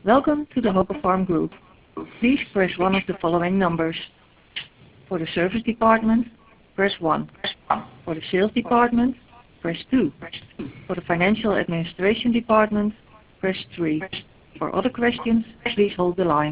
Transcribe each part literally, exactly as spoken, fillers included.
Welcome to the Hope Farm Group. Please press one of the following numbers. For the service department, press one. For the sales department, press two. For the financial administration department, press three. For other questions, please hold the line.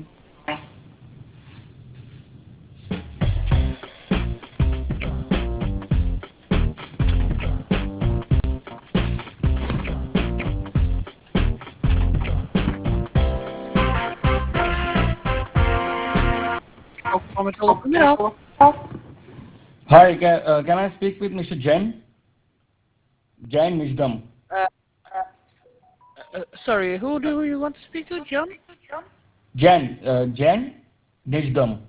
Hi, can, uh, can I speak with Mister Jain? Jain Nisdam. Uh, uh, sorry, who do you want to speak to, John? Jain, uh, Jain Nisdam.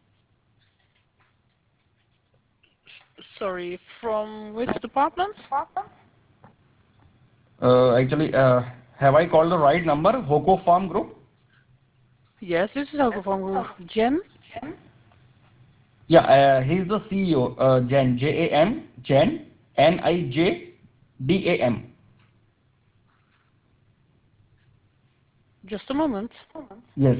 Sorry, from which department? Uh, actually, uh, have I called the right number? Hoko Farm Group? Yes, this is Hope Farm Group. Jen? Yeah, uh, he's the C E O, uh, Jain, J A M, Jain, N I J D A M. Just a moment. Yes.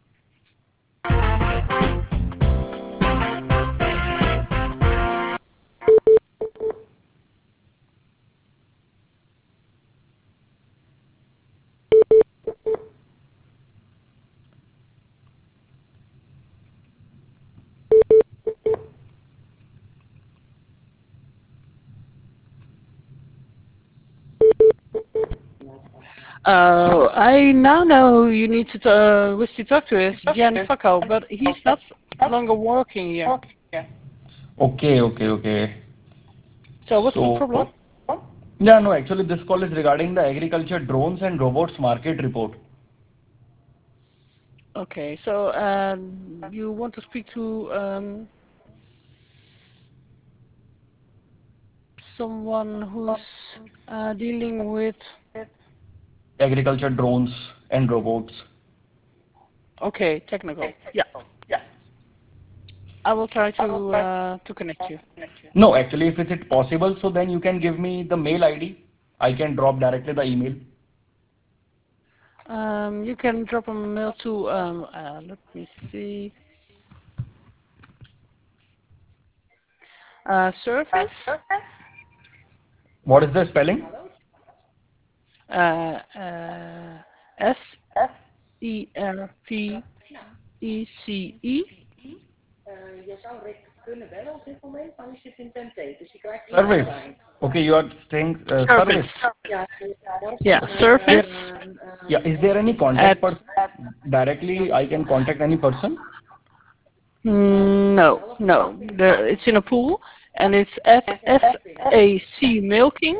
Uh, I now know who you need to uh, wish to talk to is Jan Fakko, but he's not longer working here. Okay, okay, okay. So what's the So, problem? yeah, no, actually this call is regarding the agriculture drones and robots market report. Okay, so um, you want to speak to um, someone who's uh, dealing with... Agriculture drones and robots. Okay, technical. Yeah. I will try to uh, to connect you. No, actually, if it's possible, so then you can give me the mail I D. I can drop directly the email. Um, you can drop a mail to, um, uh, let me see, uh, service, What is the spelling? uh, uh, S E R V E C E. Je zou Rick kunnen bellen op dit moment, maar hij zit in T N T, dus je krijgt niet Service. lijn. Okay, you are saying uh, Service. service. Ja, Yeah, service. Yeah, is there any contact person directly? I can contact any person. Mm, no, no. There, it's in a pool, and it's at S A C Milking.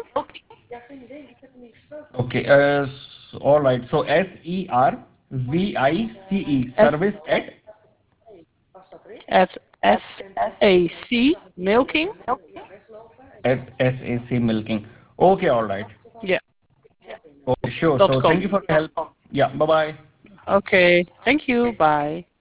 Okay, uh, s- all right. So S E R V I C E service at At S A C Milking. at S A C milking. Okay, all right. Yeah. Okay, sure. Dot So com. thank you for your help. Yeah, bye bye. Okay. Thank you. Bye.